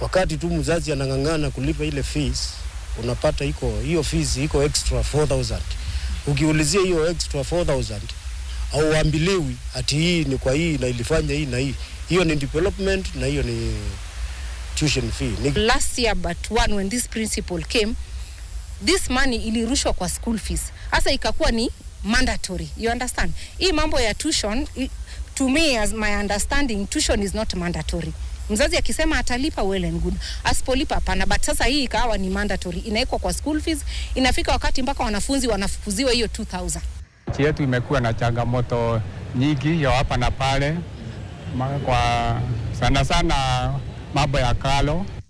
Wakati tu mzazi anang'ang'ana kulipa ile fees, unapata hiyo fees iko extra 4,000. Ukiulizia hiyo extra 4,000 au ambiliwi ati hii ni kwa hii na ilifanya hii na hii. Hiyo ni development na hiyo ni tuition fee. Last year but one when this principal came, this money ilirushwa kwa school fees. Hasa ikakuwa ni mandatory. You understand? Hii mambo ya tuition, to me as my understanding, tuition is not mandatory. Mzazi akisema atalipa well and good. Asipolipa hapana, but sasa hii ikawa ni mandatory. Inaekwa kwa school fees, inafika wakati mpaka wanafunzi wanafukuziwa hiyo 2,000. Nchi yetu imekuwa na changamoto nyingi ya hapa na pale, kwa sana mambo ya karo.